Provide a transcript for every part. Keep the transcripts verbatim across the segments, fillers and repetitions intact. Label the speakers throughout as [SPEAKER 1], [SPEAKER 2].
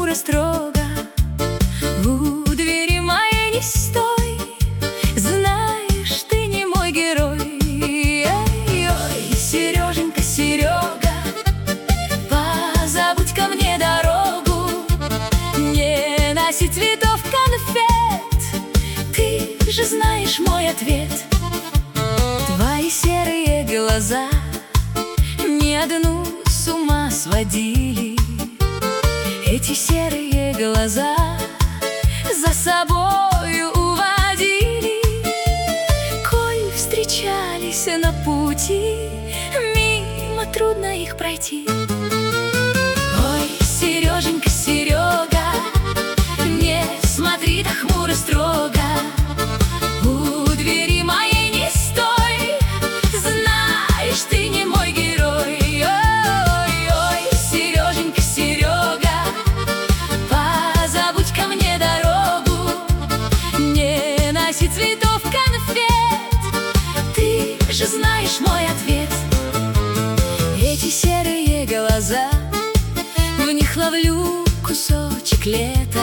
[SPEAKER 1] хмуро строго, у двери моей не стой. Знаешь, ты не мой герой. Ой-ой, Сереженька, Серега, позабудь ко мне дорогу. Не носи цветов, конфет, ты же знаешь мой ответ. Твои серые глаза не одну с ума сводили. Эти серые глаза за собою уводили. Коль встречались на пути, мимо трудно их пройти. Ой, Сереженька, Серега, не смотри так хмуро строго, у двери моей не стой. Знаешь, ты не мой герой. Ой-ой, Сереженька, Серега, позабудь ко мне дорогу. Не носи цветов, конфет, ты же знаешь мой ответ. Эти серые глаза, в них ловлю кусочек лета.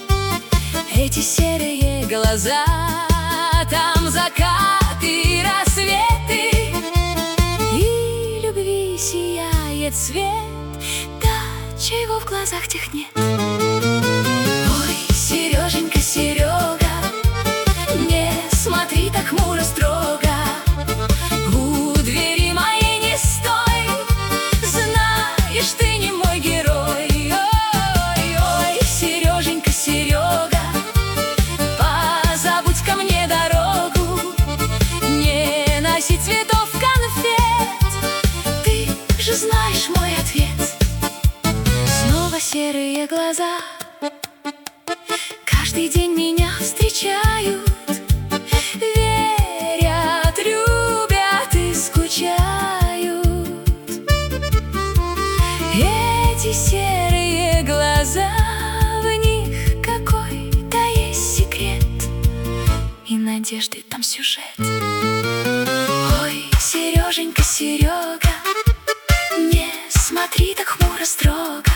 [SPEAKER 1] Эти серые глаза, там закаты и рассветы, и любви сияет свет, да чего в глазах тех нет. Ой, Сереженька, Серега, не смотри так хмуро строго, у двери моей не стой. Знаешь, ты не мой герой. Ой-ой, Сереженька, Серега, позабудь ко мне дорогу. Не носи цветов, конфет, ты же знаешь мой ответ. Снова серые глаза каждый день меня встречают, верят, любят и скучают. Эти серые глаза, в них какой-то есть секрет, и надежды там сюжет. Ой, Сереженька, Серега, не смотри так хмуро строго,